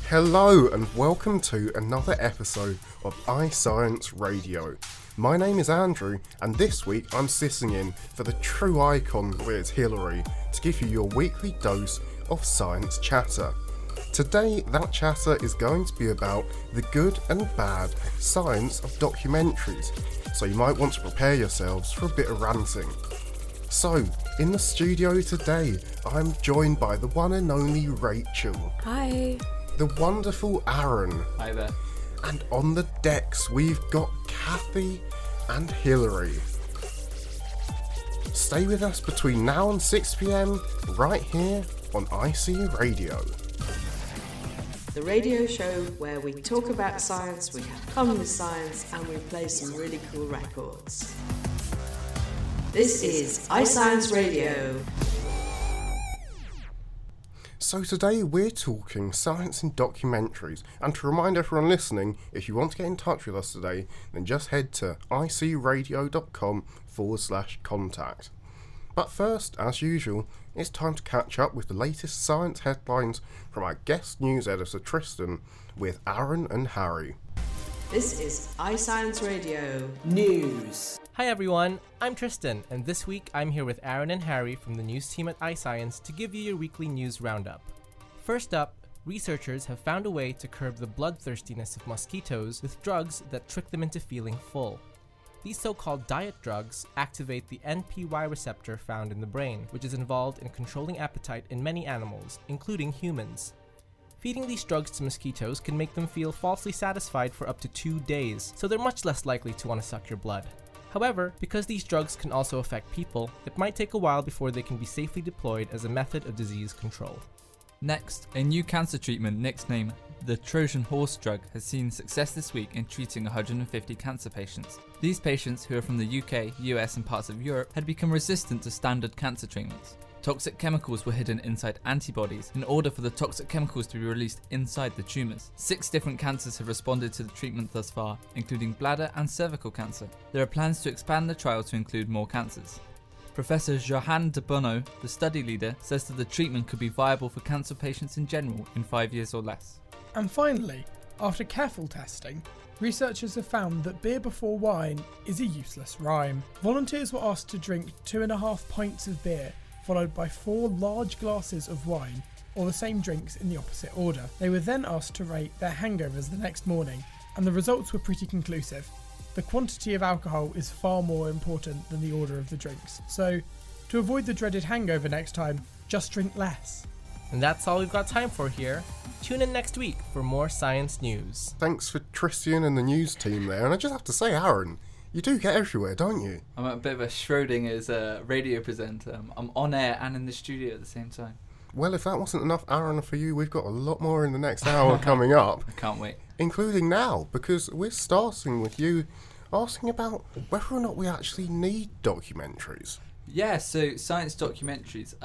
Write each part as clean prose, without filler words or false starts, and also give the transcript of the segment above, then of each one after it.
Hello and welcome to another episode of iScience Radio. My name is Andrew and this week I'm sitting in for the true icon that is Hilary to give you your weekly dose of science chatter. Today that chatter is going to be about the good and bad science of documentaries, so you might want to prepare yourselves for a bit of ranting. So, in the studio today, I'm joined by the one and only Rachel. Hi. The wonderful Aaron. Hi there. And on the decks, we've got Kathy and Hilary. Stay with us between now and 6 PM, right here on IC Radio. The radio show where we talk about science, we have fun with science, and we play some really cool records. This is iScience Radio. So today we're talking science in documentaries, and to remind everyone listening, if you want to get in touch with us today, then just head to icradio.com/contact. But first, as usual, it's time to catch up with the latest science headlines from our guest news editor Tristan with Aaron and Harry. This is iScience Radio News. Hi everyone, I'm Tristan, and this week I'm here with Aaron and Harry from the news team at iScience to give you your weekly news roundup. First up, researchers have found a way to curb the bloodthirstiness of mosquitoes with drugs that trick them into feeling full. These so-called diet drugs activate the NPY receptor found in the brain, which is involved in controlling appetite in many animals, including humans. Feeding these drugs to mosquitoes can make them feel falsely satisfied for up to 2 days, so they're much less likely to want to suck your blood. However, because these drugs can also affect people, it might take a while before they can be safely deployed as a method of disease control. Next, a new cancer treatment nicknamed the Trojan horse drug has seen success this week in treating 150 cancer patients. These patients, who are from the UK, US and parts of Europe, had become resistant to standard cancer treatments. Toxic chemicals were hidden inside antibodies in order for the toxic chemicals to be released inside the tumours. 6 different cancers have responded to the treatment thus far, including bladder and cervical cancer. There are plans to expand the trial to include more cancers. Professor Johan de Bono, the study leader, says that the treatment could be viable for cancer patients in general in 5 years or less. And finally, after careful testing, researchers have found that beer before wine is a useless rhyme. Volunteers were asked to drink 2.5 pints of beer, followed by 4 large glasses of wine, or the same drinks in the opposite order. They were then asked to rate their hangovers the next morning, and the results were pretty conclusive. The quantity of alcohol is far more important than the order of the drinks. So, to avoid the dreaded hangover next time, just drink less. And that's all we've got time for here. Tune in next week for more science news. Thanks for Tristan and the news team there, and I just have to say, Aaron, you do get everywhere, don't you? I'm a bit of a Schrodinger's radio presenter. I'm on air and in the studio at the same time. Well, if that wasn't enough, Aaron, for you, we've got a lot more in the next hour coming up. I can't wait. Including now, because we're starting with you asking about whether or not we actually need documentaries. Yeah, so science documentaries.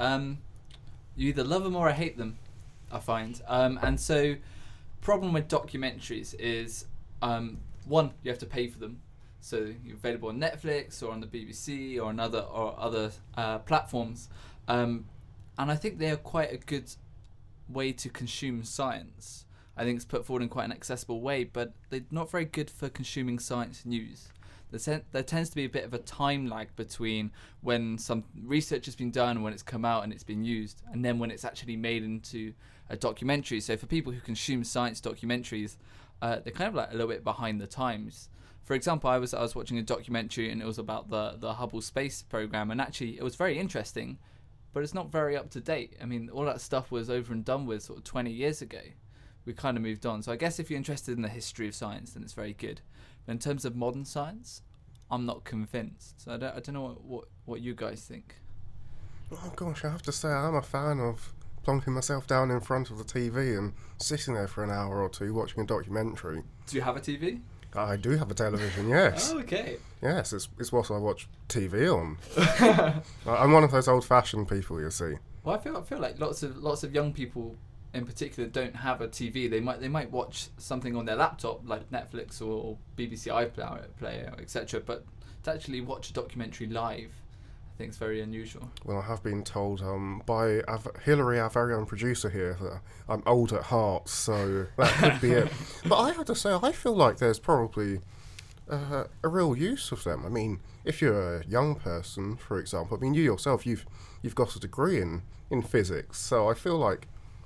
You either love them or I hate them, I find. And so, problem with documentaries is, one, you have to pay for them. So you're available on Netflix or on the BBC or on other platforms. And I think they are quite a good way to consume science. I think it's put forward in quite an accessible way, but they're not very good for consuming science news. There tends to be a bit of a time lag between when some research has been done, when it's come out and it's been used, and then when it's actually made into a documentary. So for people who consume science documentaries, they're kind of like a little bit behind the times. For example, I was watching a documentary and it was about the Hubble space program, and actually it was very interesting, but it's not very up to date. I mean, all that stuff was over and done with sort of 20 years ago. We kind of moved on. So I guess if you're interested in the history of science, then it's very good. But in terms of modern science, I'm not convinced. So I don't know what you guys think. Oh gosh, I have to say I'm a fan of plonking myself down in front of the TV and sitting there for an hour or two watching a documentary. Do you have a TV? I do have a television, yes. Oh, okay. Yes, it's what I watch TV on. I'm one of those old-fashioned people, you see. Well, I feel like lots of young people in particular don't have a TV. They might watch something on their laptop like Netflix or BBC iPlayer, etc. But to actually watch a documentary live I think it's very unusual. Well, I have been told by Hillary, our very own producer here, that I'm old at heart, so that could be it. But I have to say, I feel like there's probably a real use of them. I mean, if you're a young person, for example, I mean, you yourself, you've got a degree in physics, so I feel like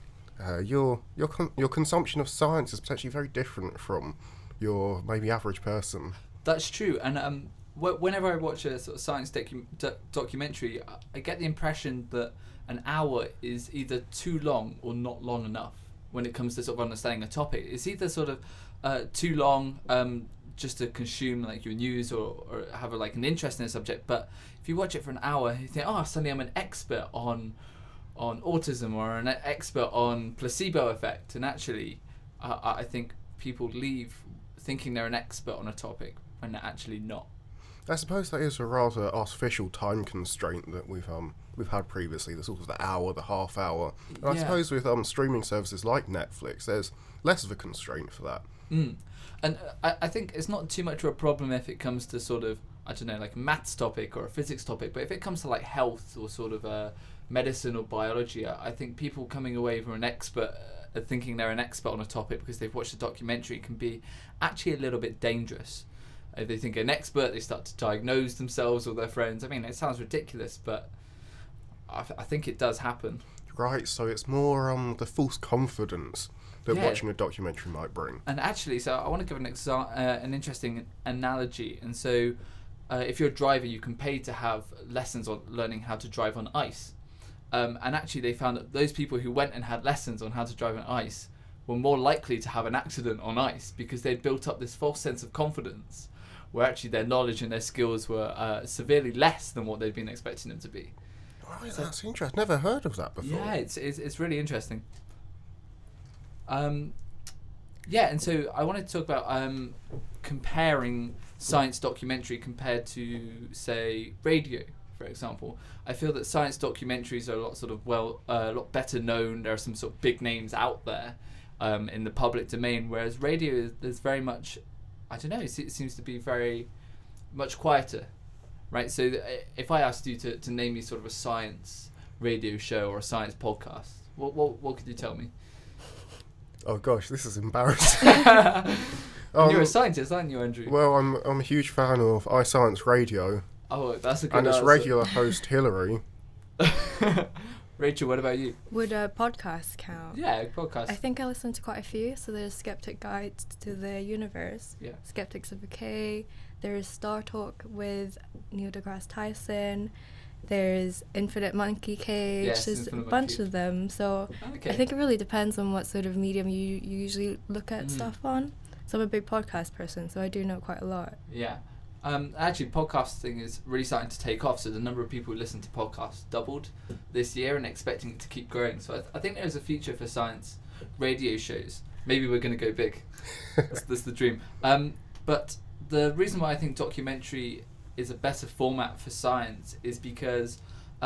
your consumption of science is potentially very different from your maybe average person. That's true, and whenever I watch a sort of science documentary, I get the impression that an hour is either too long or not long enough when it comes to sort of understanding a topic. It's either sort of too long just to consume like your news or have like an interest in a subject, but if you watch it for an hour, you think, oh, suddenly I'm an expert on autism or an expert on placebo effect, and actually I think people leave thinking they're an expert on a topic when they're actually not. I suppose that is a rather artificial time constraint that we've had previously, the sort of the hour, the half hour. And I suppose with streaming services like Netflix, there's less of a constraint for that. And I think it's not too much of a problem if it comes to sort of, I don't know, like a maths topic or a physics topic, but if it comes to like health or sort of medicine or biology, I think people coming away from an expert thinking they're an expert on a topic because they've watched a documentary can be actually a little bit dangerous. If they think an expert, they start to diagnose themselves or their friends. I mean, it sounds ridiculous, but I think it does happen. Right, so it's more the false confidence that watching a documentary might bring. And actually, so I want to give an interesting analogy. And so if you're a driver, you can pay to have lessons on learning how to drive on ice. And actually, they found that those people who went and had lessons on how to drive on ice were more likely to have an accident on ice because they'd built up this false sense of confidence where actually their knowledge and their skills were severely less than what they'd been expecting them to be. Right, so, that's interesting. Never heard of that before. Yeah, it's really interesting. Yeah, and so I wanted to talk about comparing science documentary compared to, say, radio, for example. I feel that science documentaries are a lot better known. There are some sort of big names out there in the public domain, whereas radio is very much, I don't know, it seems to be very much quieter, right? So if I asked you to name me sort of a science radio show or a science podcast, what could you tell me? Oh gosh, this is embarrassing. You're a scientist, aren't you, Andrew? Well, I'm a huge fan of iScience Radio. Oh, that's a good And its answer. regular host, Hillary. Rachel, what about you? Would a podcast count? Yeah, podcast. I think I listen to quite a few. So there's Skeptic Guide to the Universe, Yeah. Skeptics of the K, there's Star Talk with Neil deGrasse Tyson, there's Infinite Monkey Cage, Yes, there's Infinite a bunch Monkey. of them. So Okay. I think it really depends on what sort of medium you usually look at stuff on. So I'm a big podcast person, so I do know quite a lot. Yeah. Actually, podcasting is really starting to take off. So the number of people who listen to podcasts doubled this year, and expecting it to keep growing. So I think there's a future for science radio shows. Maybe we're going to go big. That's the dream. But the reason why I think documentary is a better format for science is because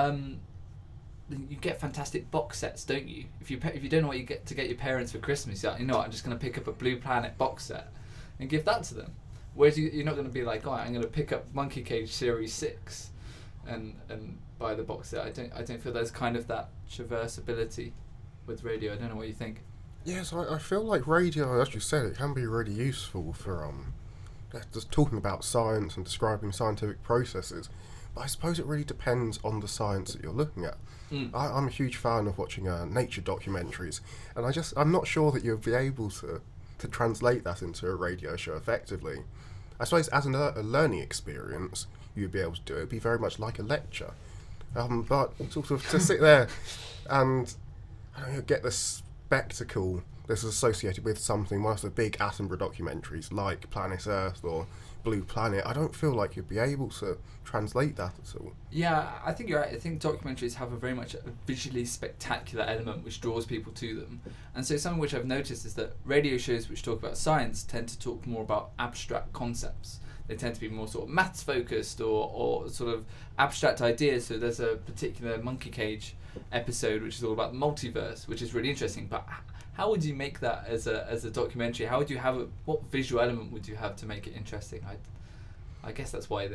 you get fantastic box sets, don't you? If you don't know what you get to get your parents for Christmas, you're like, you know what, I'm just going to pick up a Blue Planet box set and give that to them. Whereas you're not going to be like, oh, I'm going to pick up Monkey Cage Series 6 and buy the box set. I don't feel there's kind of that traversability with radio. I don't know what you think. Yes, I feel like radio, as you said, it can be really useful for just talking about science and describing scientific processes. But I suppose it really depends on the science that you're looking at. I'm a huge fan of watching nature documentaries, and I'm not sure that you'll be able to translate that into a radio show effectively. I suppose as a learning experience, you'd be able to do it. It'd be very much like a lecture. But sort of to sit there and get the spectacle that's associated with something, one of the big Attenborough documentaries like Planet Earth or Blue Planet, I don't feel like you'd be able to translate that at all. Yeah, I think you're right. I think documentaries have a very much a visually spectacular element which draws people to them. And so something which I've noticed is that radio shows which talk about science tend to talk more about abstract concepts. They tend to be more sort of maths focused or sort of abstract ideas. So there's a particular Monkey Cage episode which is all about the multiverse, which is really interesting. But how would you make that as a documentary? How would you have it? What visual element would you have to make it interesting? I guess that's why they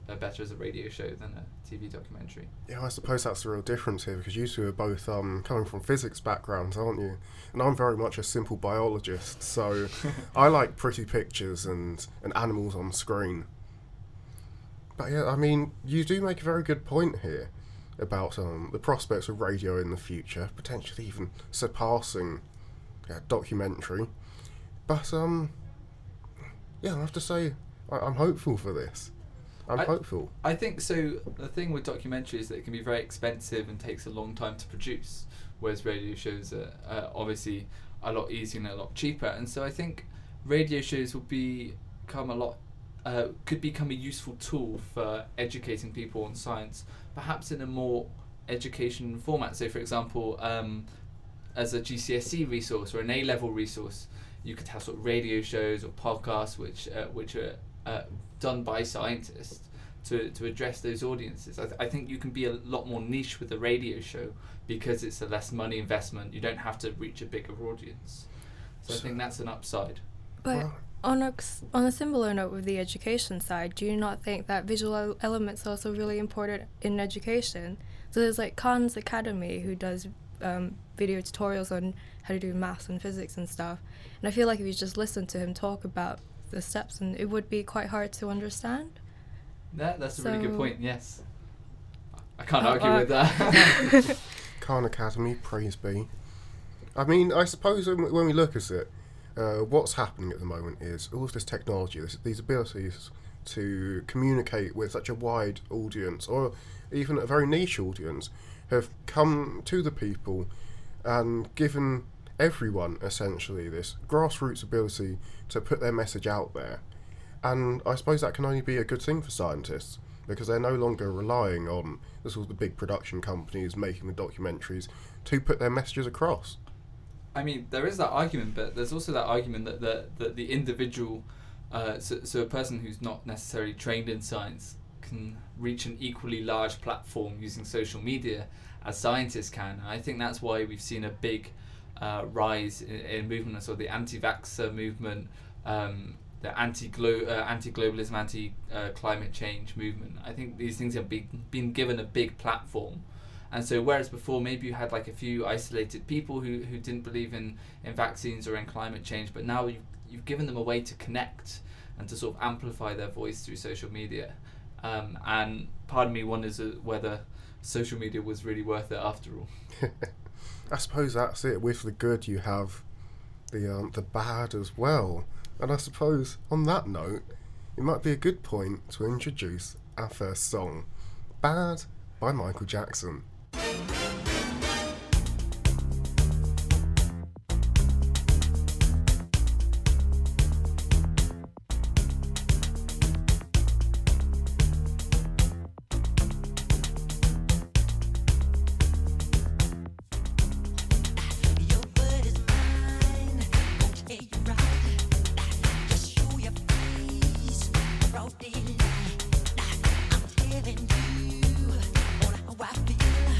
better as a radio show than a TV documentary. Yeah, I suppose that's the real difference here, because you two are both coming from physics backgrounds, aren't you? And I'm very much a simple biologist, so I like pretty pictures and animals on screen. But yeah, I mean, you do make a very good point here about the prospects of radio in the future, potentially even surpassing documentary. But yeah, I have to say, I'm hopeful for this. I'm hopeful. I think so. The thing with documentaries is that it can be very expensive and takes a long time to produce, whereas radio shows are obviously a lot easier and a lot cheaper. And so I think radio shows will could become a useful tool for educating people on science, perhaps in a more education format. So, for example, as a GCSE resource or an A-level resource, you could have sort of radio shows or podcasts which are done by scientists to address those audiences. I think you can be a lot more niche with a radio show because it's a less money investment. You don't have to reach a bigger audience. So I think that's an upside. But on a similar note with the education side, do you not think that visual elements are also really important in education? So there's like Khan's Academy, who does video tutorials on how to do maths and physics and stuff. And I feel like if you just listen to him talk about the steps, and it would be quite hard to understand. That's a really good point, yes. I can't argue with that. Khan Academy, praise be. I mean, I suppose when we look at it, what's happening at the moment is all of this technology, these abilities to communicate with such a wide audience, or even a very niche audience, have come to the people and given everyone essentially this grassroots ability to put their message out there. And I suppose that can only be a good thing for scientists, because they're no longer relying on the sort of the big production companies making the documentaries to put their messages across. I mean, there is that argument, but there's also that argument that the individual, so a person who's not necessarily trained in science can reach an equally large platform using social media as scientists can. And I think that's why we've seen a big rise in movements, or the anti-vaxxer movement, the anti-globalism, anti-climate change movement. I think these things have been given a big platform. And so whereas before maybe you had like a few isolated people who didn't believe in vaccines or in climate change, but now you've given them a way to connect and to sort of amplify their voice through social media. And part of me wonders whether social media was really worth it after all. I suppose that's it. With the good, you have the bad as well. And I suppose on that note, it might be a good point to introduce our first song, Bad by Michael Jackson. I'm telling you how I feel.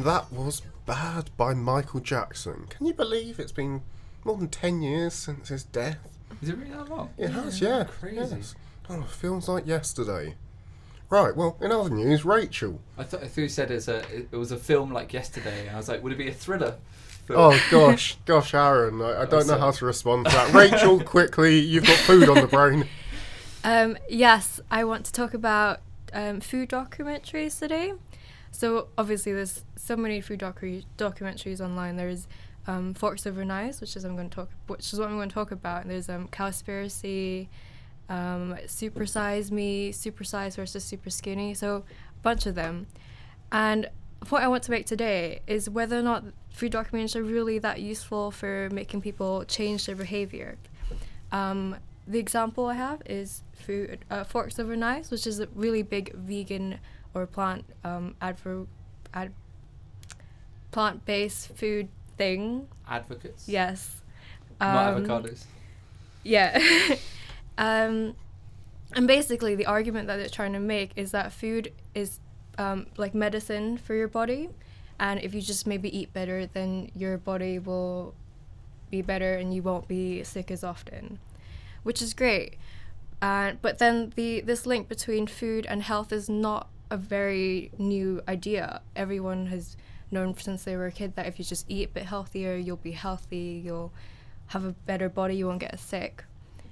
And that was Bad by Michael Jackson. Can you believe it's been more than 10 years since his death? Is it really that long? It has, yeah. Crazy. Yes. Oh, it feels like yesterday. Right, well, in other news, Rachel. I thought you said it was a film like yesterday, and I was like, would it be a thriller film? Oh, gosh, Aaron, I don't know how to respond to that. Rachel, quickly, you've got food on the brain. Yes, I want to talk about food documentaries today. So obviously there's so many food documentaries online. There's Forks Over Knives, which is what I'm going to talk about. And there's Cowspiracy, Super Size Me, Super Size versus Super Skinny. So a bunch of them. And what I want to make today is whether or not food documentaries are really that useful for making people change their behavior. The example I have is Forks Over Knives, which is a really big vegan or plant-based food thing. Advocates? Yes. Not avocados. Yeah. And basically the argument that they're trying to make is that food is like medicine for your body, and if you just maybe eat better, then your body will be better and you won't be sick as often, which is great. But then this link between food and health is not a very new idea. Everyone has known since they were a kid that if you just eat a bit healthier, you'll be healthy, you'll have a better body, you won't get sick.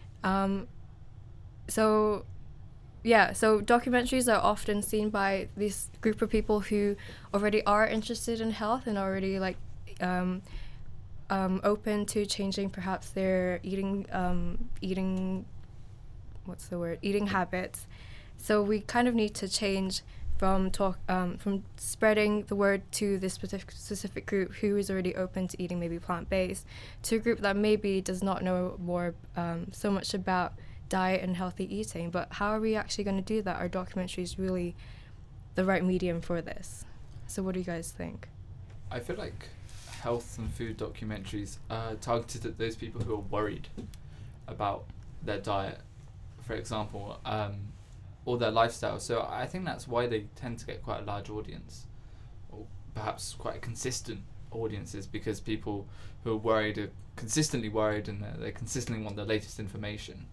So documentaries are often seen by this group of people who already are interested in health and already open to changing perhaps their eating habits. So we kind of need to change from spreading the word to this specific group who is already open to eating maybe plant-based, to a group that maybe does not know more so much about diet and healthy eating. But how are we actually going to do that? Are documentaries really the right medium for this? So what do you guys think? I feel like health and food documentaries are targeted at those people who are worried about their diet, for example, or their lifestyle. So I think that's why they tend to get quite a large audience, or perhaps quite consistent audiences, because people who are worried are consistently worried and they consistently want the latest information.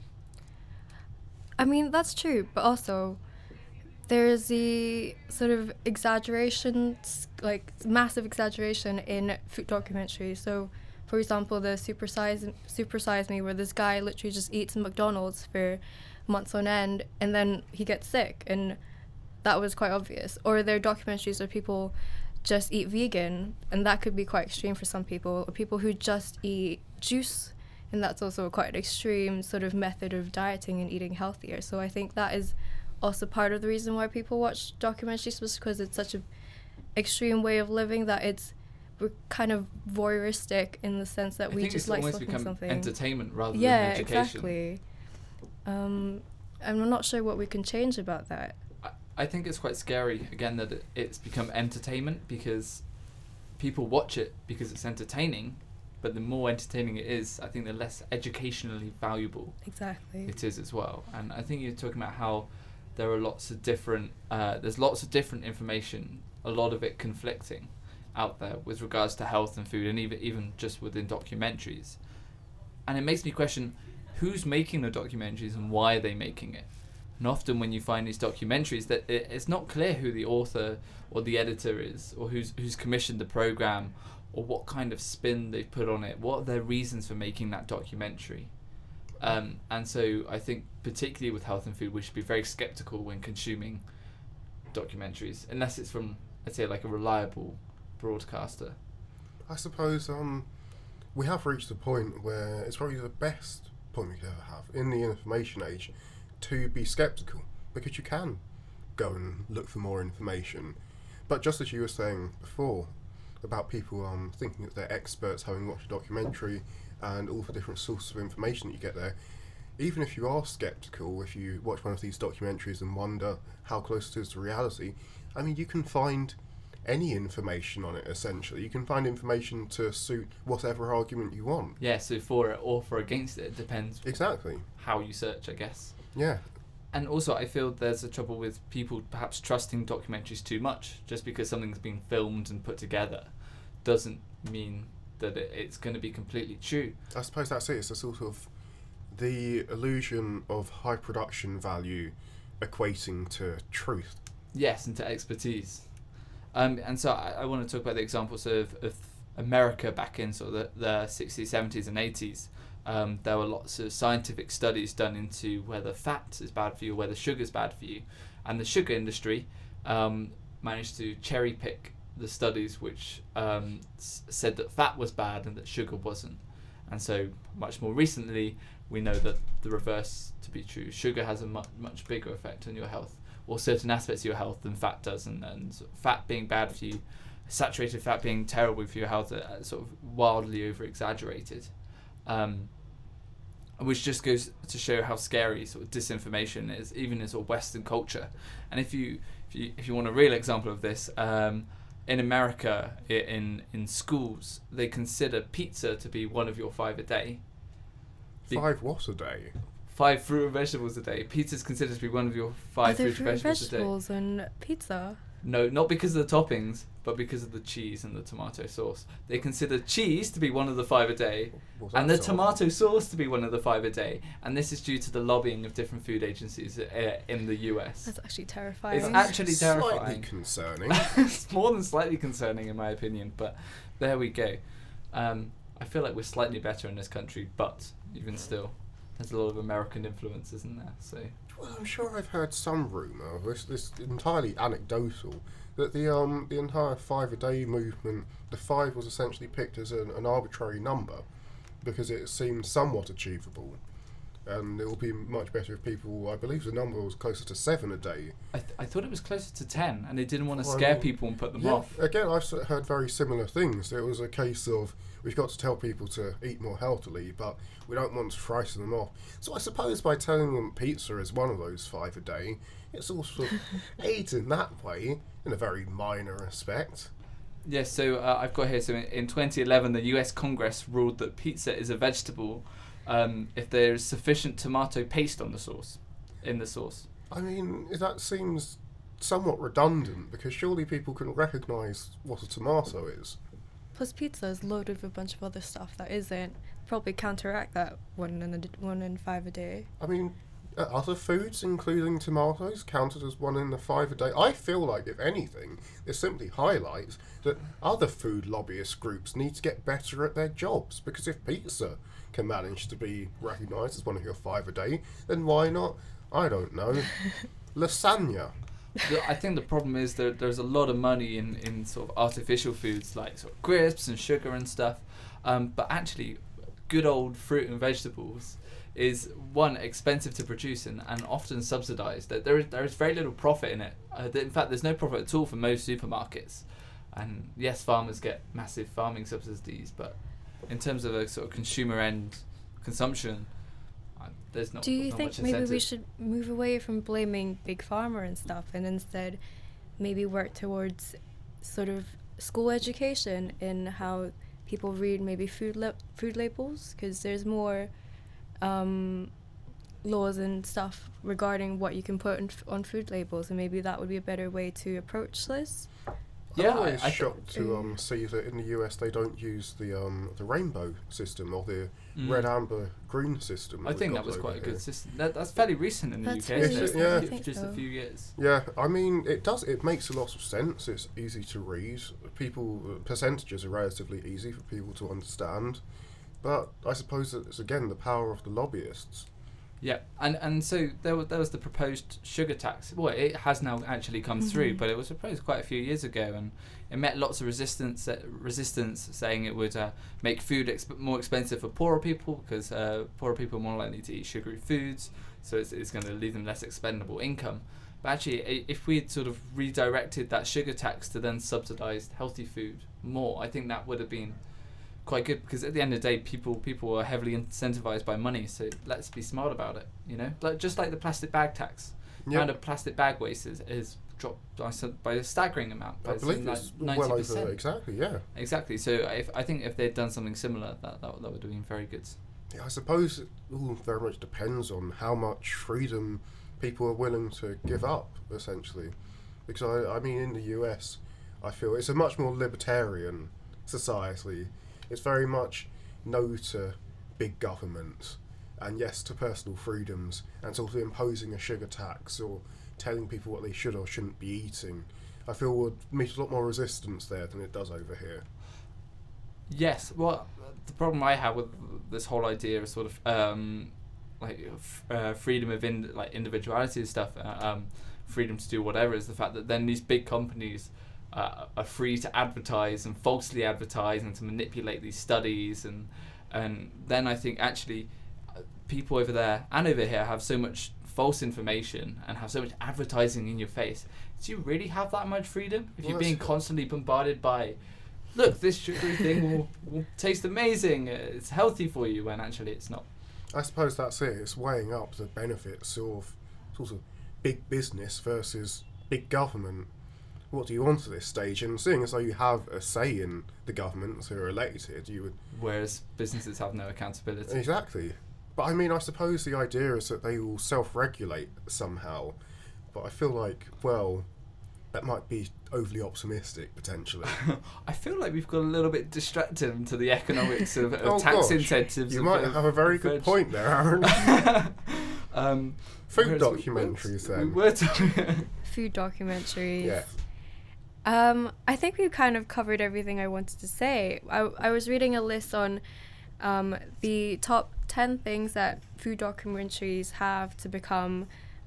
I mean, that's true, but also there's the sort of exaggeration, like massive exaggeration in food documentaries. So, for example, the Super Size Me, where this guy literally just eats McDonald's for months on end and then he gets sick, and that was quite obvious. Or there are documentaries where people just eat vegan, and that could be quite extreme for some people, or people who just eat juice, and that's also quite an extreme sort of method of dieting and eating healthier. So I think that is also part of the reason why people watch documentaries, was because it's such an extreme way of living that we're kind of voyeuristic in the sense that we just like something. Entertainment rather than yeah, education. Exactly. And I'm not sure what we can change about that. I think it's quite scary, again, that it's become entertainment, because people watch it because it's entertaining, but the more entertaining it is, I think the less educationally valuable exactly it is as well. And I think you're talking about how there are lots of different, there's lots of different information, a lot of it conflicting out there with regards to health and food, and even just within documentaries. And it makes me question who's making the documentaries and why are they making it. And often when you find these documentaries, that it's not clear who the author or the editor is, or who's commissioned the program, or what kind of spin they've put on it, what are their reasons for making that documentary. And so I think particularly with health and food, we should be very skeptical when consuming documentaries, unless it's from, I'd say, like a reliable broadcaster. I suppose we have reached a point where it's probably the best point we could ever have in the information age to be skeptical, because you can go and look for more information. But just as you were saying before about people thinking that they're experts having watched a documentary and all the different sources of information that you get there, even if you are skeptical, if you watch one of these documentaries and wonder how close it is to reality, I mean, you can find any information on it, essentially. You can find information to suit whatever argument you want. Yeah, so for it or for against it, it depends exactly how you search, I guess. Yeah. And also, I feel there's a trouble with people perhaps trusting documentaries too much. Just because something's been filmed and put together doesn't mean that it's going to be completely true. I suppose that's it. It's a sort of the illusion of high production value equating to truth. Yes, and to expertise. And so I want to talk about the examples of America back in sort of the 60s, 70s and 80s. There were lots of scientific studies done into whether fat is bad for you or whether sugar is bad for you. And the sugar industry managed to cherry pick the studies which said that fat was bad and that sugar wasn't. And so much more recently, we know that the reverse to be true. Sugar has a much bigger effect on your health, or certain aspects of your health, than fat does. And fat being bad for you, saturated fat being terrible for your health, are sort of wildly over-exaggerated. Which just goes to show how scary sort of disinformation is, even in sort of Western culture. And if you want a real example of this, in America, in schools, they consider pizza to be one of your 5 a day. 5 what a day? 5 fruit and vegetables a day. Pizza is considered to be one of your 5 fruit and vegetables a day. Vegetables and pizza? No, not because of the toppings, but because of the cheese and the tomato sauce. They consider cheese to be one of the 5 a day, and the tomato sauce to be one of the 5 a day. And this is due to the lobbying of different food agencies in the US. That's actually terrifying. It's actually terrifying. Slightly concerning. It's more than slightly concerning, in my opinion, but there we go. I feel like we're slightly better in this country, but even still, there's a lot of American influence, isn't there? So. Well, I'm sure I've heard some rumour, this entirely anecdotal, that the entire 5 a day movement, the 5 was essentially picked as an arbitrary number because it seemed somewhat achievable, and it would be much better if people, I believe the number was closer to 7 a day. I thought it was closer to 10, and they didn't want to scare people and put them off. Again, I've heard very similar things. It was a case of, we've got to tell people to eat more healthily, but we don't want to frighten them off. So I suppose by telling them pizza is one of those 5 a day, it's also aids in that way, in a very minor respect. Yes, so I've got here, so in 2011, the US Congress ruled that pizza is a vegetable if there's sufficient tomato paste in the sauce. I mean, that seems somewhat redundant, because surely people can recognise what a tomato is. Plus pizza is loaded with a bunch of other stuff that isn't. Probably counteract that 1 in 5 a day. I mean, other foods, including tomatoes, counted as 1 in the 5 a day. I feel like, if anything, this simply highlights that other food lobbyist groups need to get better at their jobs, because if pizza can manage to be recognised as one of your 5 a day, then why not, I don't know, lasagna? I think the problem is that there's a lot of money in sort of artificial foods like sort of crisps and sugar and stuff, but actually good old fruit and vegetables is, one, expensive to produce and often subsidised. There is very little profit in it. In fact, there's no profit at all for most supermarkets. And yes, farmers get massive farming subsidies, but in terms of a sort of consumer end consumption, there's not. Do you not think much maybe incentive. we should move away from blaming Big Pharma and stuff, and instead maybe work towards sort of school education in how people read maybe food labels, because there's more laws and stuff regarding what you can put on food labels, and maybe that would be a better way to approach this. Yeah, I'm always I shocked to see that in the US they don't use the rainbow system or the red, amber, green system. I think that was quite a good system. That's fairly recent in the That's UK. really It's recent, I think just so. a few years. Yeah, I mean, it makes a lot of sense. It's easy to read. Percentages are relatively easy for people to understand. But I suppose that it's, again, the power of the lobbyists. Yeah, and so there was the proposed sugar tax. Well, it has now actually come through, but it was proposed quite a few years ago, and it met lots of resistance, saying it would make food more expensive for poorer people, because poorer people are more likely to eat sugary foods, so it's going to leave them less expendable income. But actually, if we had sort of redirected that sugar tax to then subsidise healthy food more, I think that would have been quite good, because at the end of the day, people are heavily incentivized by money, so let's be smart about it, you know, just like the plastic bag tax. The amount of plastic bag waste is dropped by a staggering amount. I believe it's well over, exactly. So I think if they'd done something similar, that would have been very good. Yeah, I suppose it all very much depends on how much freedom people are willing to give up, essentially. Because, I mean, in the US, I feel it's a much more libertarian society. It's very much no to big government, and yes to personal freedoms, and sort of imposing a sugar tax or telling people what they should or shouldn't be eating. I feel would meet a lot more resistance there than it does over here. Yes, well, the problem I have with this whole idea of sort of freedom of individuality and stuff, freedom to do whatever, is the fact that then these big companies are free to advertise and falsely advertise and to manipulate these studies, and then I think actually people over there and over here have so much false information and have so much advertising in your face. Do you really have that much freedom if you're being constantly bombarded by, look, this sugary thing will taste amazing, it's healthy for you, when actually it's not? I suppose that's it. It's weighing up the benefits of sort of big business versus big government. What do you want at this stage? And seeing as though you have a say in the governments who are elected, you would... Whereas businesses have no accountability. Exactly. But I mean, I suppose the idea is that they will self-regulate somehow. But I feel like, well, that might be overly optimistic, potentially. I feel like we've got a little bit distracted into the economics of tax gosh. Incentives. You might have a very good point there, Aaron. Food documentaries, then. We were talking... Food documentaries. Yeah. I think we've kind of covered everything I wanted to say. I was reading a list on the top 10 things that food documentaries have to become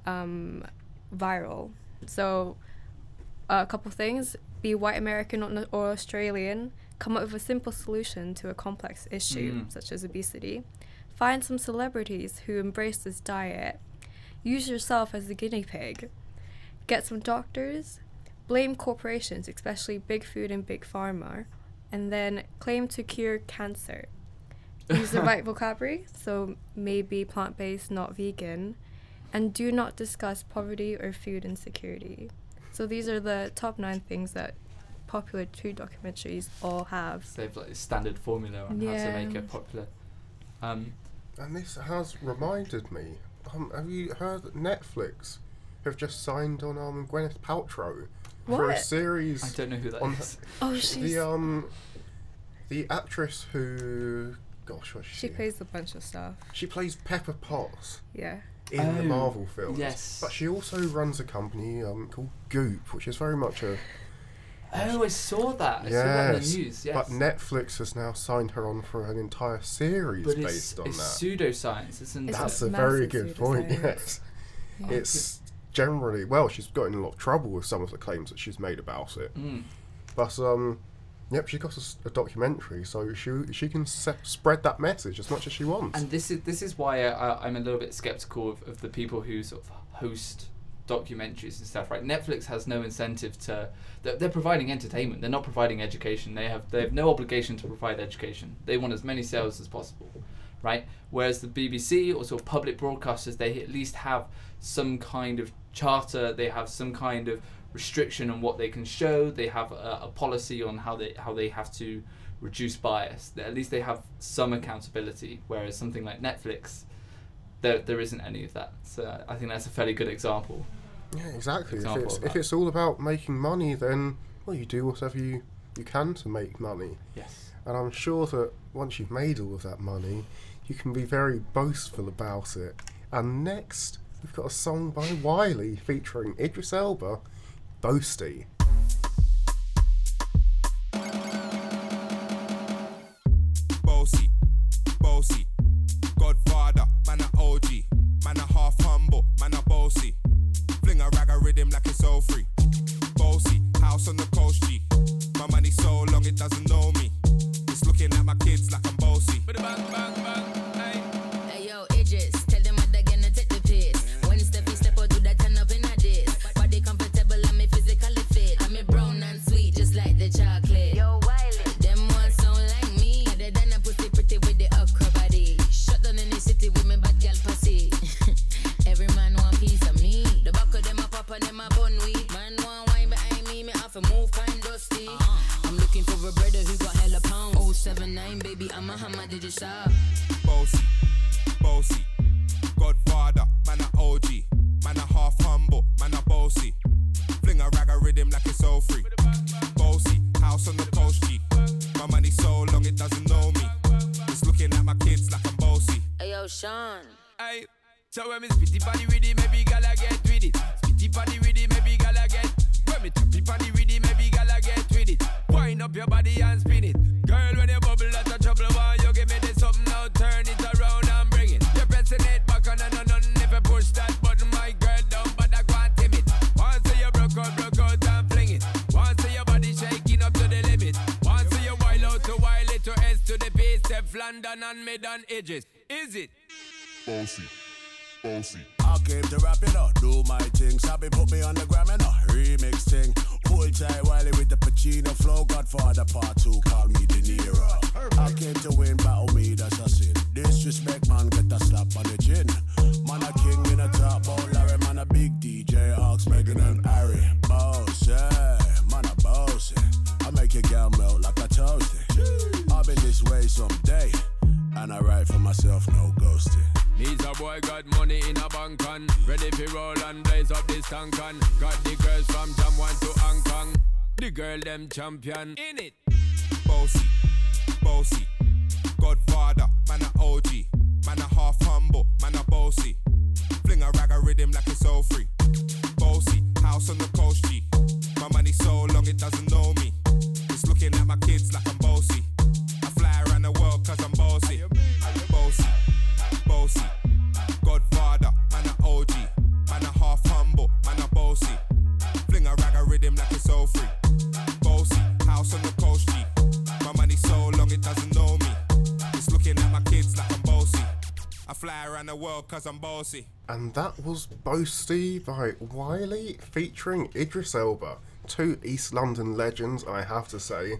viral. So a couple things: be white American or Australian, come up with a simple solution to a complex issue such as obesity, find some celebrities who embrace this diet, use yourself as the guinea pig, get some doctors, blame corporations, especially big food and big pharma, and then claim to cure cancer. Use the right vocabulary, so maybe plant-based, not vegan, and do not discuss poverty or food insecurity. So these are the top 9 things that popular food documentaries all have. So they've like a standard formula on how to make it popular. And this has reminded me, have you heard that Netflix have just signed on Gwyneth Paltrow for a series? I don't know who that is. Oh, she's... The actress who... Gosh, what's she? She plays a bunch of stuff. She plays Pepper Potts. Yeah. In the Marvel films. Yes. But she also runs a company called Goop, which is very much a... Oh, I saw that. I saw that in the news, yes. But Netflix has now signed her on for an entire series based on that. It's pseudoscience, isn't it? That's a very good point, yes. Yeah. It's generally... Well, she's got in a lot of trouble with some of the claims that she's made about it. But, yep, she got a documentary, so she can spread that message as much as she wants. And this is why I'm a little bit skeptical of the people who sort of host documentaries and stuff. Right? Netflix has no incentive to. They're providing entertainment. They're not providing education. They have no obligation to provide education. They want as many sales as possible, right? Whereas the BBC or sort of public broadcasters, they at least have some kind of charter. They have some kind of restriction on what they can show. They have a policy on how they have to reduce bias. At least they have some accountability, whereas something like Netflix, there isn't any of that. So I think that's a fairly good example. Yeah, exactly. If it's all about making money, then well, you do whatever you can to make money. Yes. And I'm sure that once you've made all of that money, you can be very boastful about it. And next, we've got a song by Wiley featuring Idris Elba, Boasty. Bossy, bossy, Godfather, man a OG, man a half humble, man a bossy. Fling a rag a rhythm like it's all free. Bossy, house on the coast G. My money so long it doesn't know me. It's looking at my kids like I'm bossy. Bang, bang, bang, hey yo, Idris, tell them what they're gonna take the piss. When step out, do that turn up in a diss. Body comfortable, I'm physically fit. I'm a brown and sweet, just like the chocolate. Yo, Wiley, them ones sound like me. Other than a pussy pretty with the okra body. Shut down in the city with me bad girl pussy. Every man want piece of me. The back of them a pop and them a bun weed. Man want wine behind me have to move kind dusty. I'm looking for a brother who got hella pounds. 079, baby, I'm a hammer, did you stop? Bossy, bossy, Godfather, man a OG, man a house on the coast, G. My money so long it doesn't know me. It's looking at my kids like I'm bossy. Ayo, Sean. Aye. So when me spitty body with it, maybe gala get with it. Spitty body with it, maybe gala get. When me tappy body with it, maybe gala get with it. Wind up your body and spin it. Girl, when you bubble out of trouble, why you give me this something now? Turn it around and bring it. You're pressing it back on and on. If you push that button, my girl, down, but I can't tame it. Once you broke out and fling it. Once your body shaking up to the limit. Once you wild out to wild it to S to the base, Steph London and mid on edges. Is it? Bossy. I came to rap, do my thing. Sabi put me on the gram, remix thing. Hold tight Wiley with the Pacino flow. Godfather part 2, call me De Niro. I came to win, battle me, that's a sin. Disrespect, man, get a slap on the chin. Man, a king in a top, oh Larry, man, a big DJ, Ox, Megan and Harry. Boss, yeah, man, a boss, I make your girl melt like a toasty. I'll be this way someday, and I write for myself, no ghosting. Needs a boy got money in a bank on. Ready for roll and blaze up this tank on. Got the girls from Jamwan to Hong Kong. The girl them champion in it. Bossy. Godfather, man a OG. Man a half humble, man a bossy. Fling a rag a rhythm like it's all free. Bossy, house on the coast, G. My money so long it doesn't know me. It's looking at my kids like I'm bossy. I fly around the world cause I'm bossy. Bossy. Godfather, man a OG. Man a half humble, man a bossy. Fling a rag a rhythm like it's all free. Bossy, house on the coast, G. My money so long it doesn't know me. It's looking at my kids like I'm bossy. I fly around the world cause I'm bossy. And that was Boasty by Wiley featuring Idris Elba. 2 East London legends, I have to say.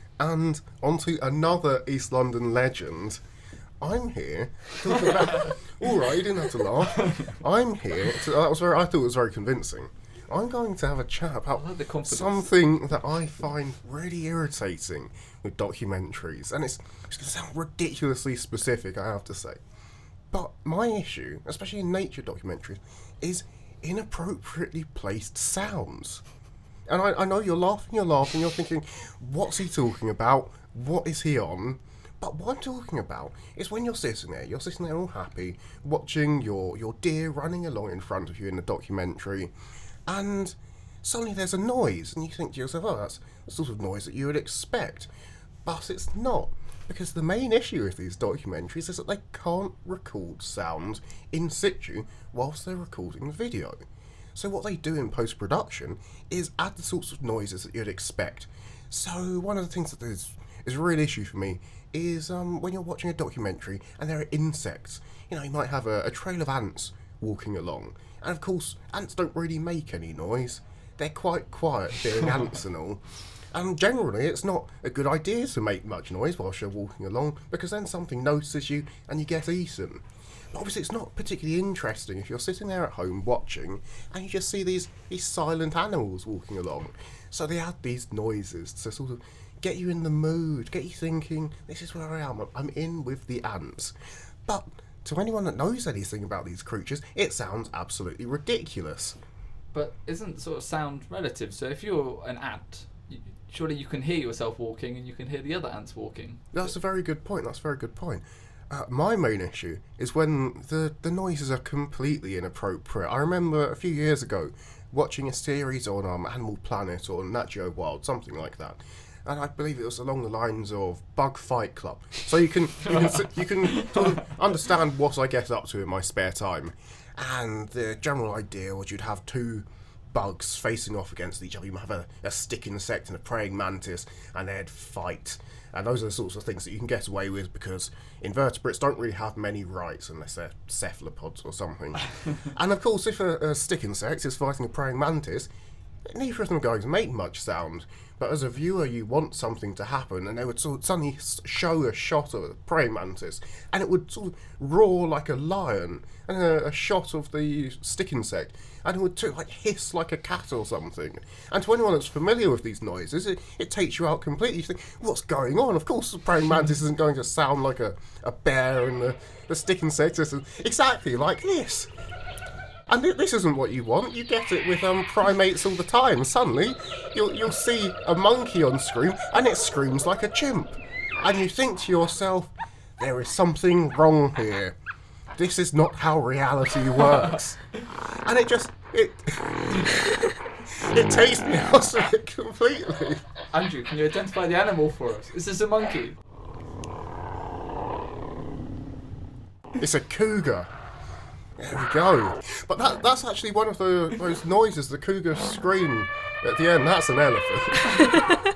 And onto another East London legend. I'm here to talk about... Alright, you didn't have to laugh. I'm here to... I thought it was very convincing. I'm going to have a chat about something that I find really irritating with documentaries. And it's going to sound ridiculously specific, I have to say. But my issue, especially in nature documentaries, is inappropriately placed sounds. And I know you're laughing, you're thinking, what's he talking about? What is he on? But what I'm talking about is when you're sitting there all happy, watching your deer running along in front of you in a documentary, and suddenly there's a noise, and you think to yourself, oh, that's the sort of noise that you would expect. But it's not, because the main issue with these documentaries is that they can't record sound in situ whilst they're recording the video. So what they do in post-production is add the sorts of noises that you'd expect. So one of the things that is a real issue for me is when you're watching a documentary and there are insects. You know, you might have a trail of ants walking along. And of course, ants don't really make any noise. They're quite quiet, being ants and all. And generally, it's not a good idea to make much noise whilst you're walking along, because then something notices you and you get eaten. But obviously, it's not particularly interesting if you're sitting there at home watching and you just see these silent animals walking along. So they add these noises to sort of get you in the mood, get you thinking, this is where I am, I'm in with the ants. But to anyone that knows anything about these creatures, it sounds absolutely ridiculous. But isn't sort of sound relative? So if you're an ant, surely you can hear yourself walking and you can hear the other ants walking. That's a very good point. My main issue is when the noises are completely inappropriate. I remember a few years ago watching a series on Animal Planet or Nat Geo Wild, something like that. And I believe it was along the lines of Bug Fight Club. So you can sort of understand what I get up to in my spare time. And the general idea was you'd have 2 bugs facing off against each other. You might have a stick insect and a praying mantis, and they'd fight. And those are the sorts of things that you can get away with because invertebrates don't really have many rights unless they're cephalopods or something. And of course, if a stick insect is fighting a praying mantis, neither of them are going to make much sound. But as a viewer, you want something to happen, and they would sort of suddenly show a shot of a praying mantis, and it would sort of roar like a lion, and a shot of the stick insect, and it would hiss like a cat or something. And to anyone that's familiar with these noises, it takes you out completely. You think, what's going on? Of course, the praying mantis isn't going to sound like a bear, and the stick insect is exactly like this. And this isn't what you want. You get it with primates all the time. Suddenly, you'll see a monkey on screen, and it screams like a chimp. And you think to yourself, there is something wrong here. This is not how reality works. And it takes me out of it completely. Andrew, can you identify the animal for us? Is this a monkey? It's a cougar. There we go. But that's actually one of those noises the cougars scream at the end. That's an elephant.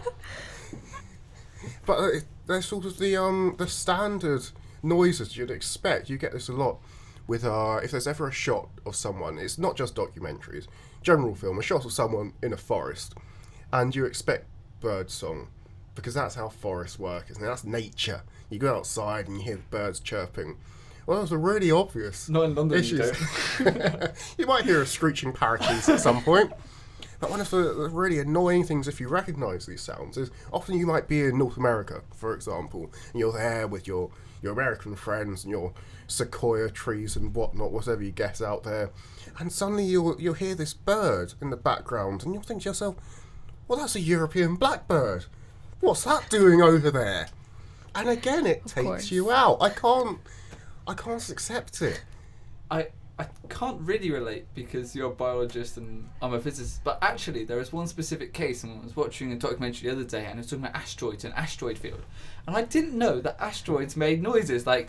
But they're sort of the standard noises you'd expect. You get this a lot with if there's ever a shot of someone. It's not just documentaries. General film, a shot of someone in a forest, and you expect bird song, because that's how forests work, isn't it? That's nature. You go outside and you hear birds chirping. Well, those are really obvious. Not in London, issues. you don't. You might hear a screeching parakeet at some point. But one of the really annoying things, if you recognise these sounds, is often you might be in North America, for example, and you're there with your American friends and your sequoia trees and whatnot, whatever you get out there, and suddenly you'll hear this bird in the background, and you'll think to yourself, well, that's a European blackbird. What's that doing over there? And again, it takes you out. I can't accept it. I can't really relate because you're a biologist and I'm a physicist, but actually there is one specific case, and I was watching a documentary the other day and it was talking about asteroids and asteroid field, and I didn't know that asteroids made noises like,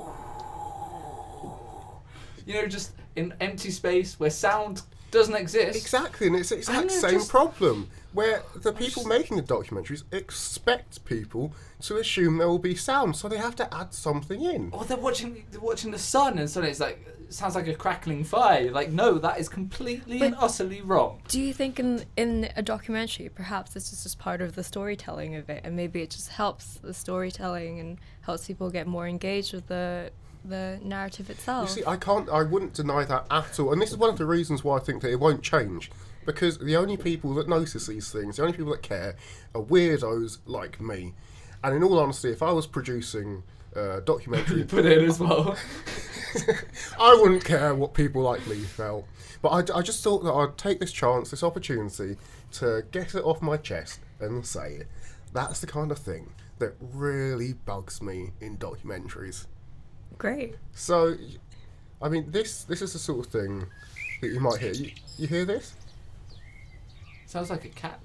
you know, just in empty space where sound doesn't exist. Exactly, and it's the exact same problem, where the people making the documentaries expect people to assume there will be sound, so they have to add something in. Or they're watching the sun, and suddenly it's like, it sounds like a crackling fire. Like, no, that is completely and utterly wrong. Do you think in a documentary, perhaps this is just part of the storytelling of it, and maybe it just helps the storytelling and helps people get more engaged with the narrative itself? You see, I wouldn't deny that at all, and this is one of the reasons why I think that it won't change, because the only people that notice these things, the only people that care, are weirdos like me. And in all honesty, if I was producing a documentary... You put it in as well. I wouldn't care what people like me felt. But I just thought that I'd take this chance, this opportunity, to get it off my chest and say it. That's the kind of thing that really bugs me in documentaries. Great. So, I mean, this is the sort of thing that you might hear. You hear this? Sounds like a cat.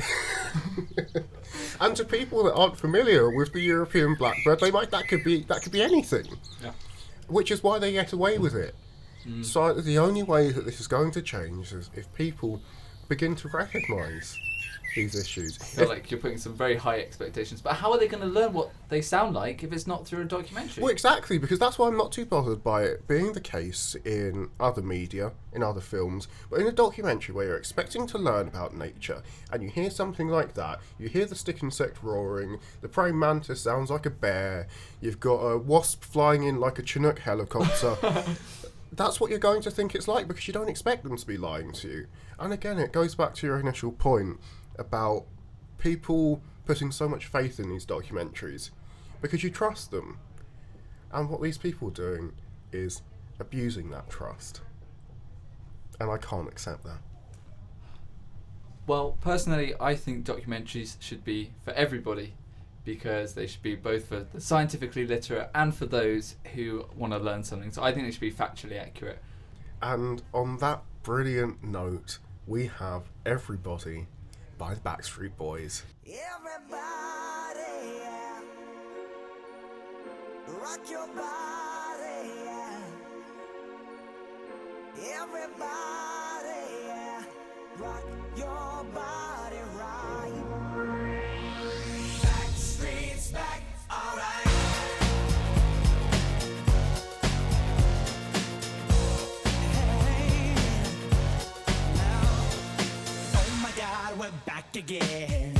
And to people that aren't familiar with the European blackbird, that could be anything. Yeah. Which is why they get away with it. So the only way that this is going to change is if people begin to recognise these issues. I feel like you're putting some very high expectations, but how are they going to learn what they sound like if it's not through a documentary? Well, exactly, because that's why I'm not too bothered by it being the case in other media, in other films, but in a documentary where you're expecting to learn about nature, and you hear something like that, you hear the stick insect roaring, the praying mantis sounds like a bear, you've got a wasp flying in like a Chinook helicopter. That's what you're going to think it's like, because you don't expect them to be lying to you. And again, it goes back to your initial point about people putting so much faith in these documentaries because you trust them, and what these people are doing is abusing that trust, and I can't accept that. Well, personally, I think documentaries should be for everybody, because they should be both for the scientifically literate and for those who want to learn something. So I think they should be factually accurate. And on that brilliant note, we have Everybody by the Backstreet Boys. Everybody, yeah. Rock your body, yeah. Everybody, yeah. Rock your body right. Backstreet's back, alright. Hey, now, oh my God, we're back again.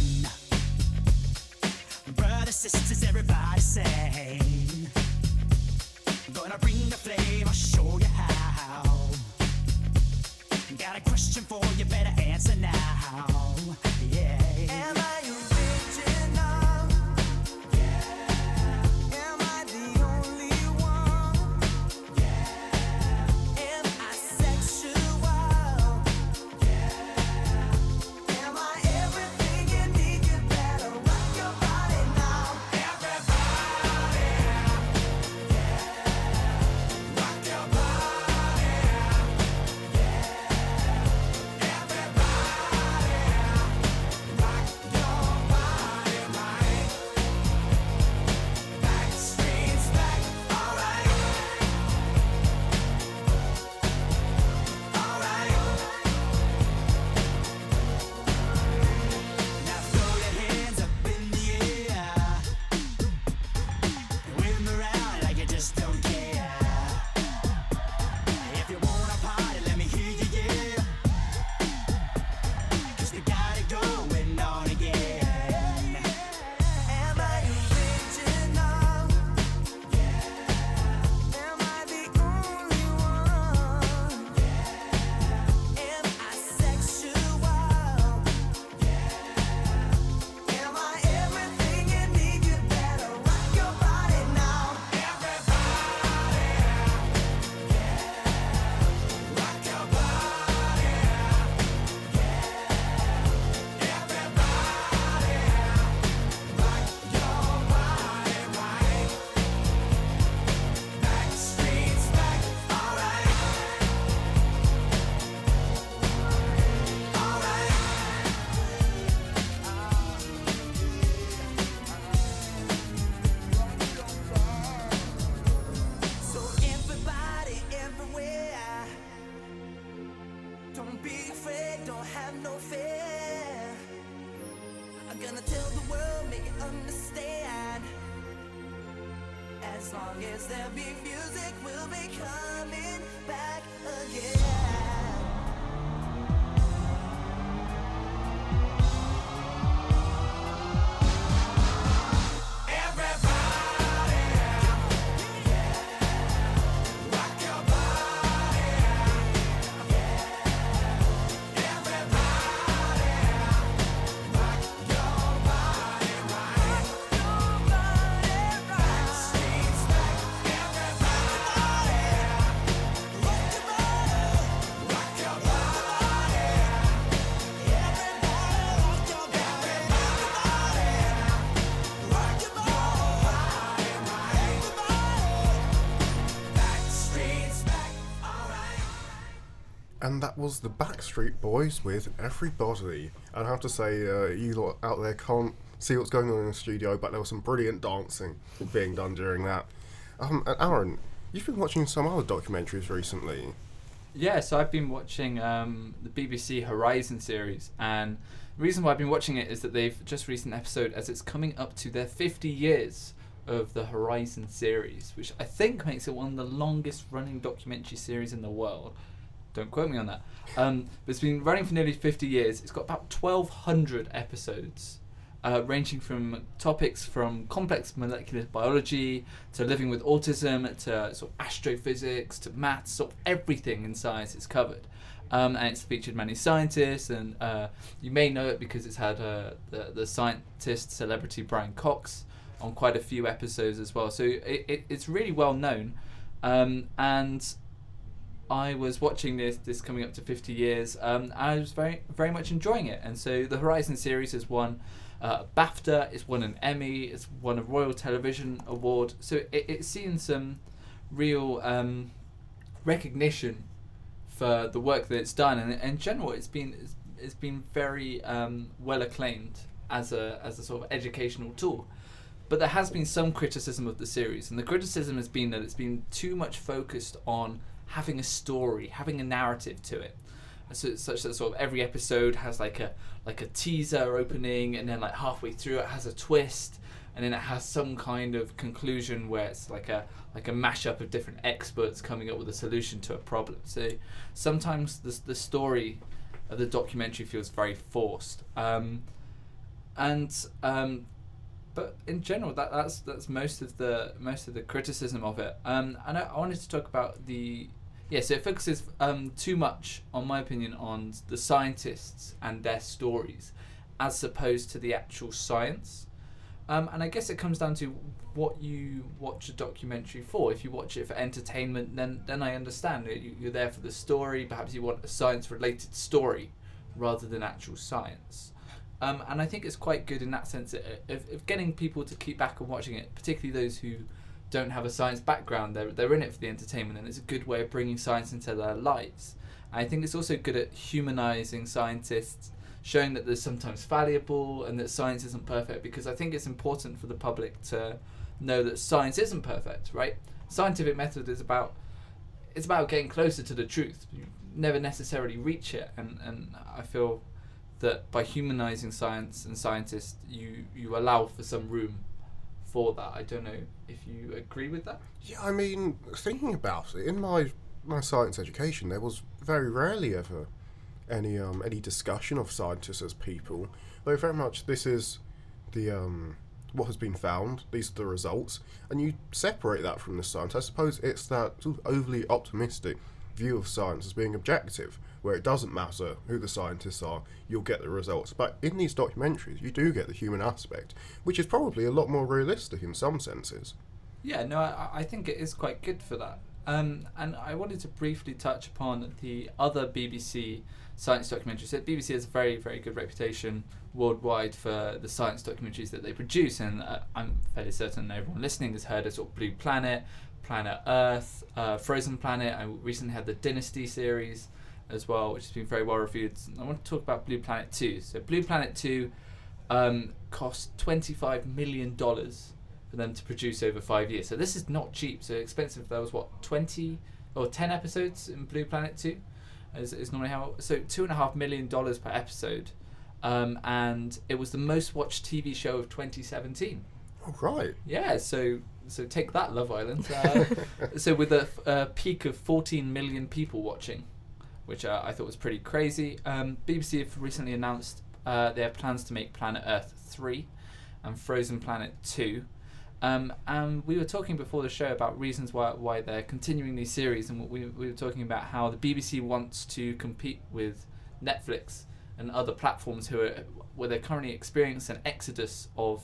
Brothers, sisters, everybody sing. Gonna bring the flame, I'll show you how. Got a question for you, better answer now. Yeah. Am I original? Yeah. Am I the only one? Yeah. Am I sexual? As long as there be music, we'll be coming back again. And that was the Backstreet Boys with Everybody. And I have to say, you lot out there can't see what's going on in the studio, but there was some brilliant dancing being done during that. And Aaron, you've been watching some other documentaries recently. Yeah, so I've been watching the BBC Horizon series, and the reason why I've been watching it is that they've just released an episode as it's coming up to their 50 years of the Horizon series, which I think makes it one of the longest running documentary series in the world. Don't quote me on that. But it's been running for nearly 50 years. It's got about 1,200 episodes, ranging from topics from complex molecular biology to living with autism to sort of astrophysics to maths. Sort of everything in science is covered. And it's featured many scientists, and you may know it because it's had the scientist celebrity Brian Cox on quite a few episodes as well. So it's really well known. And I was watching this coming up to 50 years. I was very, very much enjoying it. And so the Horizon series has won BAFTA, it's won an Emmy, it's won a Royal Television Award. So it's seen some real recognition for the work that it's done. And in general, it's been very well acclaimed as a sort of educational tool. But there has been some criticism of the series, and the criticism has been that it's been too much focused on having a story, having a narrative to it, so such that sort of every episode has like a teaser opening, and then like halfway through it has a twist, and then it has some kind of conclusion where it's like a mashup of different experts coming up with a solution to a problem. So sometimes the story of the documentary feels very forced, but in general, that's most of the criticism of it. And I wanted to talk about so it focuses too much, on my opinion, on the scientists and their stories, as opposed to the actual science. And I guess it comes down to what you watch a documentary for. If you watch it for entertainment, then I understand it. You're there for the story. Perhaps you want a science-related story rather than actual science. And I think it's quite good in that sense of getting people to keep back on watching it, particularly those who don't have a science background. They're in it for the entertainment, and it's a good way of bringing science into their lives. I think it's also good at humanizing scientists, showing that they're sometimes fallible and that science isn't perfect, because I think it's important for the public to know that science isn't perfect, right? Scientific method is about getting closer to the truth. You never necessarily reach it, and I feel that by humanizing science and scientists, you allow for some room for that. I don't know if you agree with that. Yeah, I mean, thinking about it, in my science education, there was very rarely ever any discussion of scientists as people. Though very much this is the what has been found, these are the results, and you separate that from the science. I suppose it's that sort of overly optimistic view of science as being objective, where it doesn't matter who the scientists are, you'll get the results. But in these documentaries, you do get the human aspect, which is probably a lot more realistic in some senses. Yeah, no, I think it is quite good for that. And I wanted to briefly touch upon the other BBC science documentaries. So BBC has a very, very good reputation worldwide for the science documentaries that they produce, and I'm fairly certain everyone listening has heard of sort of Blue Planet, Planet Earth, Frozen Planet. I recently had the Dynasty series as well, which has been very well reviewed. I want to talk about Blue Planet 2. So Blue Planet 2 cost $25 million for them to produce over 5 years. So this is not cheap. So expensive. There was 20 or 10 episodes in Blue Planet 2 is normally how. So $2.5 million per episode, and it was the most watched TV show of 2017. Oh, right. Yeah, so take that, Love Island. So with a peak of 14 million people watching, which I thought was pretty crazy. BBC have recently announced they have plans to make Planet Earth 3 and Frozen Planet 2. And we were talking before the show about reasons why they're continuing these series, and we were talking about how the BBC wants to compete with Netflix and other platforms where they're currently experiencing an exodus of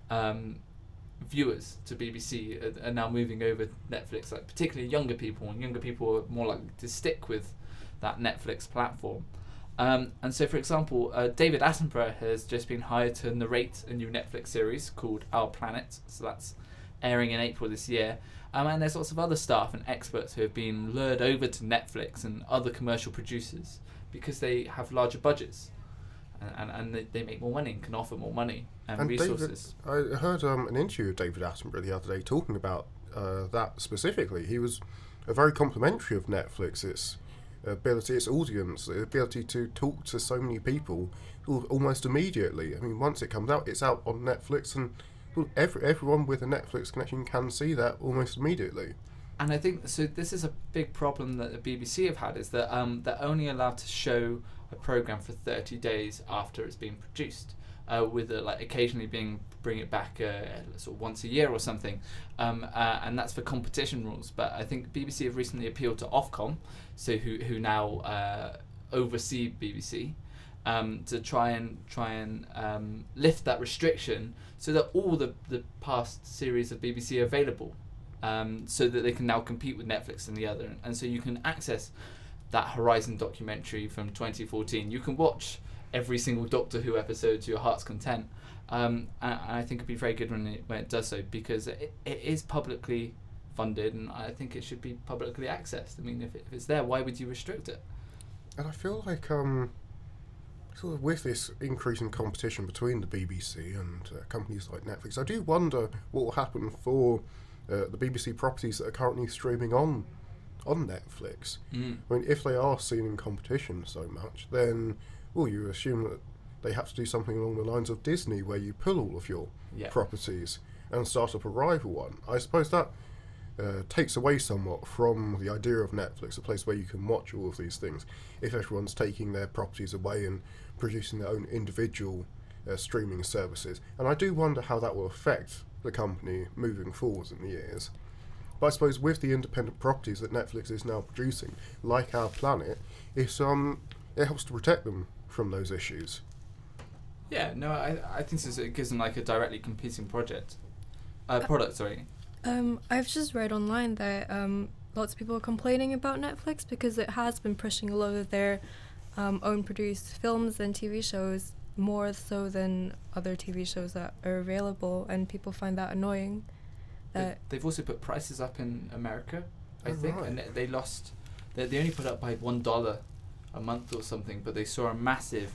viewers to BBC are now moving over to Netflix, like particularly younger people, and younger people are more likely to stick with that Netflix platform. And so, for example, David Attenborough has just been hired to narrate a new Netflix series called Our Planet. So that's airing in April this year. And there's lots of other staff and experts who have been lured over to Netflix and other commercial producers because they have larger budgets and they make more money and can offer more money and resources. I heard an interview with David Attenborough the other day talking about that specifically. He was very complimentary of Netflix. Its ability, its audience, the ability to talk to so many people almost immediately. I mean, once it comes out, it's out on Netflix, and everyone with a Netflix connection can see that almost immediately. And I think so. This is a big problem that the BBC have had, is that they're only allowed to show a program for 30 days after it's been produced, with like occasionally bring it back sort of once a year or something, and that's for competition rules. But I think BBC have recently appealed to Ofcom, so who now oversee BBC, to try and lift that restriction so that all the past series of BBC are available, so that they can now compete with Netflix and the other, and so you can access that Horizon documentary from 2014. You can watch every single Doctor Who episode to your heart's content, and I think it'd be very good when it does so, because it is publicly funded, and I think it should be publicly accessed. I mean, if it's there, why would you restrict it? And I feel like sort of with this increasing competition between the BBC and companies like Netflix, I do wonder what will happen for the BBC properties that are currently streaming on Netflix. I mean, if they are seen in competition so much, then you assume that they have to do something along the lines of Disney, where you pull all of your properties and start up a rival one. I suppose that takes away somewhat from the idea of Netflix, a place where you can watch all of these things, if everyone's taking their properties away and producing their own individual streaming services. And I do wonder how that will affect the company moving forwards in the years. But I suppose with the independent properties that Netflix is now producing, like Our Planet, it helps to protect them from those issues. Yeah, no, I think it gives them like a directly competing product. Sorry. I've just read online that lots of people are complaining about Netflix because it has been pushing a lot of their own produced films and TV shows more so than other TV shows that are available, and people find that annoying. They've also put prices up in America, I think, right. and they lost. They only put up by $1 a month or something, but they saw a massive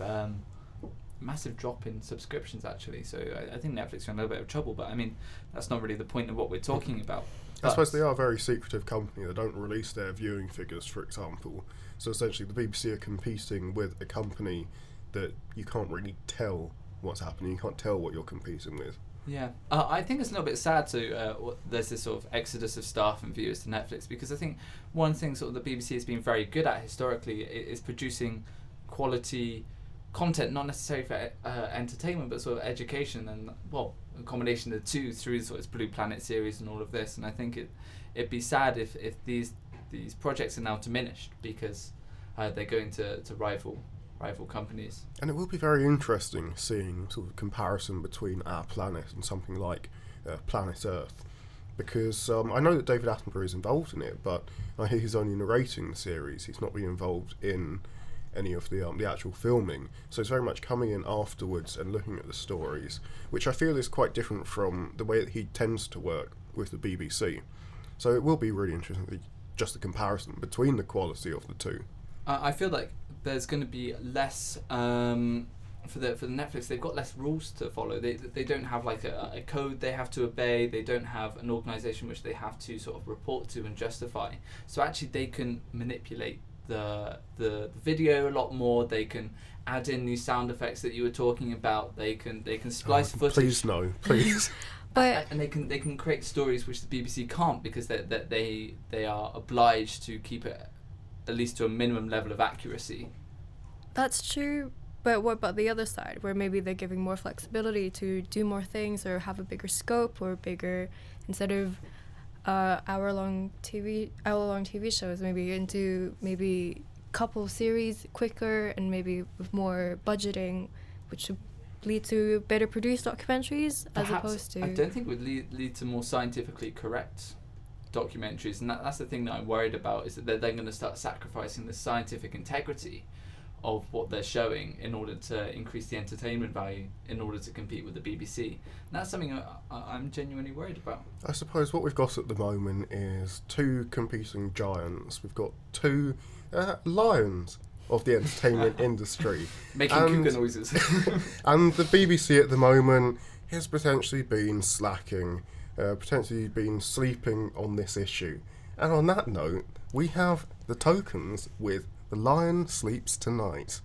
drop in subscriptions actually. So I think Netflix are in a little bit of trouble. But I mean, that's not really the point of what we're talking about. I suppose they are a very secretive company. They don't release their viewing figures, for example. So essentially, the BBC are competing with a company that you can't really tell what's happening. You can't tell what you're competing with. Yeah, I think it's a little bit sad there's this sort of exodus of staff and viewers to Netflix, because I think one thing sort of the BBC has been very good at historically is producing quality content, not necessarily for entertainment, but sort of education, and a combination of the two through sort of Blue Planet series and all of this. And I think it'd be sad if these projects are now diminished because they're going to rival companies. And it will be very interesting seeing sort of comparison between Our Planet and something like Planet Earth, because I know that David Attenborough is involved in it, but I hear he's only narrating the series. He's not been involved in any of the actual filming, so it's very much coming in afterwards and looking at the stories, which I feel is quite different from the way that he tends to work with the BBC. So it will be really interesting, just the comparison between the quality of the two. I feel like there's going to be less for the Netflix. They've got less rules to follow. They don't have like a code they have to obey. They don't have an organisation which they have to sort of report to and justify. So actually, they can manipulate the video a lot more. They can add in these sound effects that you were talking about. They can splice footage. Please no, please. But and they can create stories which the BBC can't because they are obliged to keep it at least to a minimum level of accuracy. that's true. But what about the other side, where maybe they're giving more flexibility to do more things or have a bigger scope or bigger, instead of hour-long TV shows, maybe into maybe couple series quicker and maybe with more budgeting, which would lead to better produced documentaries as Perhaps, opposed to. I don't think it would lead to more scientifically correct documentaries, and that's the thing that I'm worried about, is that they're then going to start sacrificing the scientific integrity of what they're showing in order to increase the entertainment value in order to compete with the BBC. And that's something I'm genuinely worried about. I suppose what we've got at the moment is two competing giants. We've got two lions of the entertainment industry. Making cougar noises. And the BBC at the moment has potentially been slacking, potentially been sleeping on this issue. And on that note, we have the Tokens with The Lion Sleeps Tonight.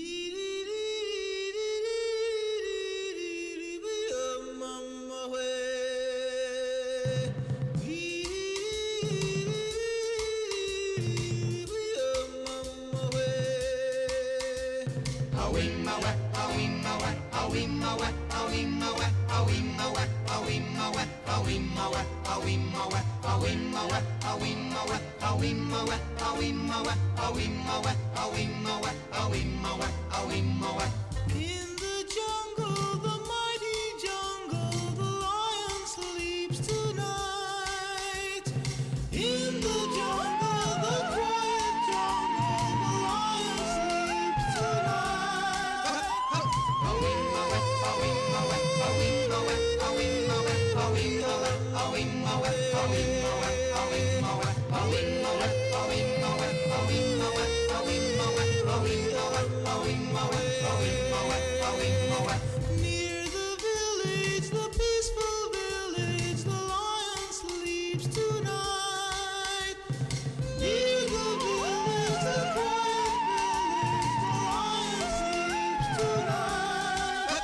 In the jungle, the mighty jungle, the lion sleeps tonight. In the jungle, the quiet jungle, the lion sleeps tonight. Near the village, the peaceful village, the lion sleeps tonight. Near the village, the quiet village, the lion sleeps tonight.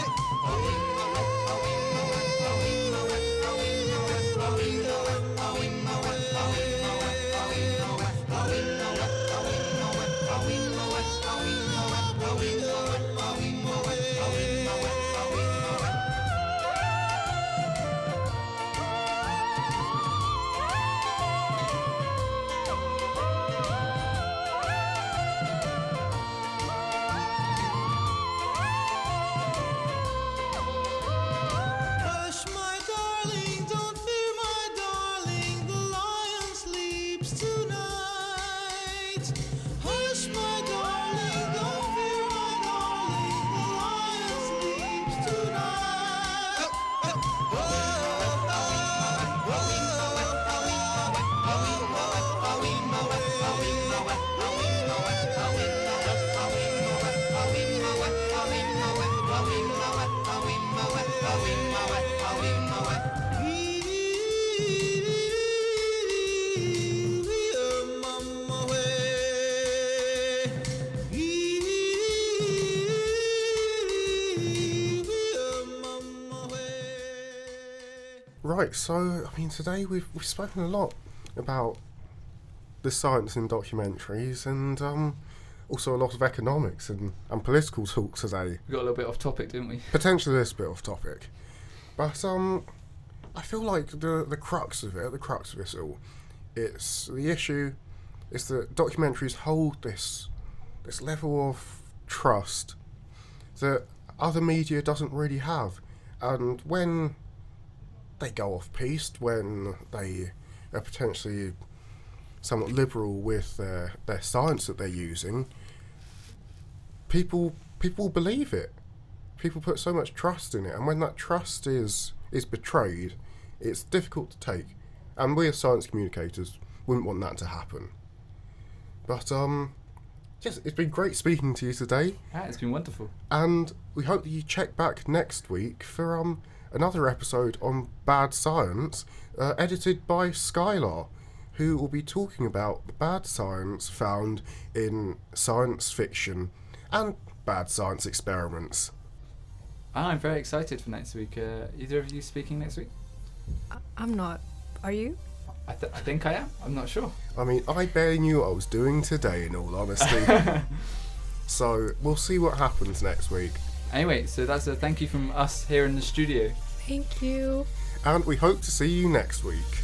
Hush, my darling, don't fear, my darling, the lion sleeps tonight. Hush, my darling, don't fear, my darling, the lion sleeps tonight. Right, so, I mean, today we've spoken a lot about the science in documentaries and also a lot of economics and political talk today. We got a little bit off topic, didn't we? Potentially this bit off topic. But I feel like the crux of this all, it's the issue is that documentaries hold this level of trust that other media doesn't really have. And when they go off piste, when they are potentially somewhat liberal with their science that they're using, people believe it. People put so much trust in it, and when that trust is betrayed, it's difficult to take. And we as science communicators wouldn't want that to happen. But yes, it's been great speaking to you today. Yeah, it's been wonderful. And we hope that you check back next week for another episode on bad science, edited by Skylar, who will be talking about the bad science found in science fiction and bad science experiments. I'm very excited for next week. Either of you speaking next week? I'm not. Are you? I think I am. I'm not sure. I mean, I barely knew what I was doing today, in all honesty. So we'll see what happens next week. Anyway, so that's a thank you from us here in the studio. Thank you. And we hope to see you next week.